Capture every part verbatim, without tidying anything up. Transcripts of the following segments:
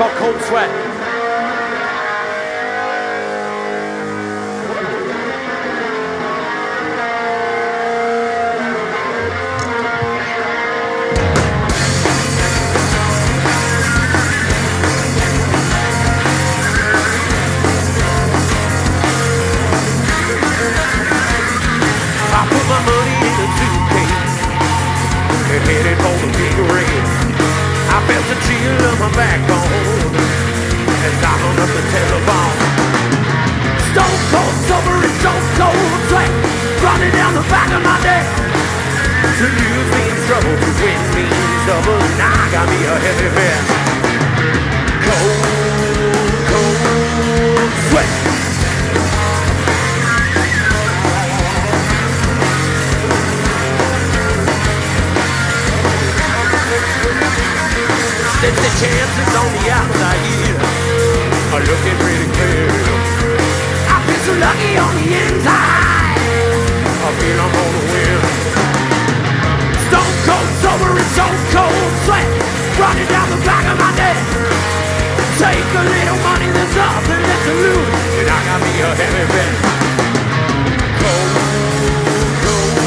called Cold Sweat. I put my money in a suitcase and headed for the big red. I felt the chill of my backbone as I hung up the telephone. Stone cold sober and stone cold sweat running down the back of my neck. To lose means trouble, to win means double, and I got me a heavy bet. Cold, cold sweat. There's the chances on the outside here are looking pretty clear. I feel so lucky on the inside, I feel I'm gonna win. Stone cold sober and stone cold sweat running down the back of my neck. Take a little money, there's nothing left to lose, and I got me a heavy bet. Cold, cold.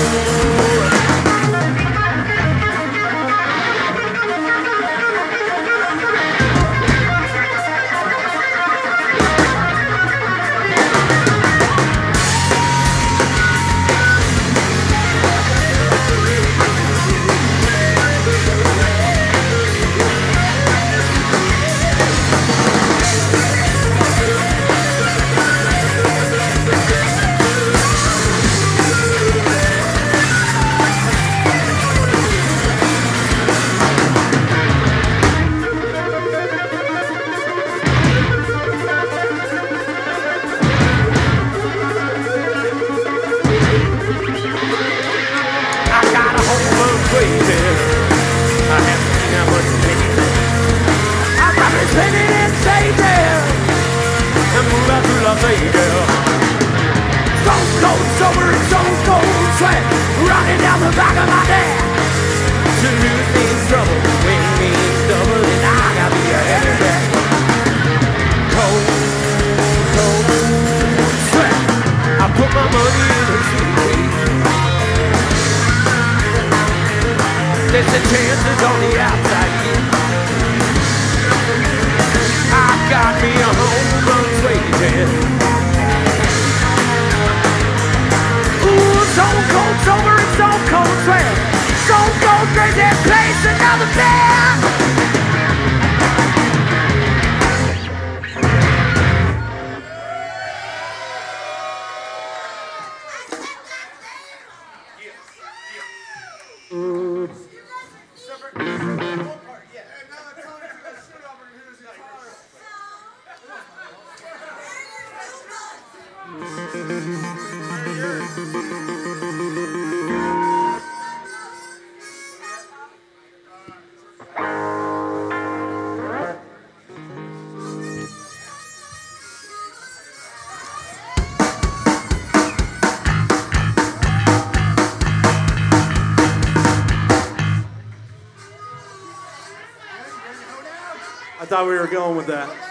There's the chances on the outside here. I got me a home run waiting. Ooh, stone cold sober and stone cold sweat. Stone cold crazy place, another bear. I thought we were going with that.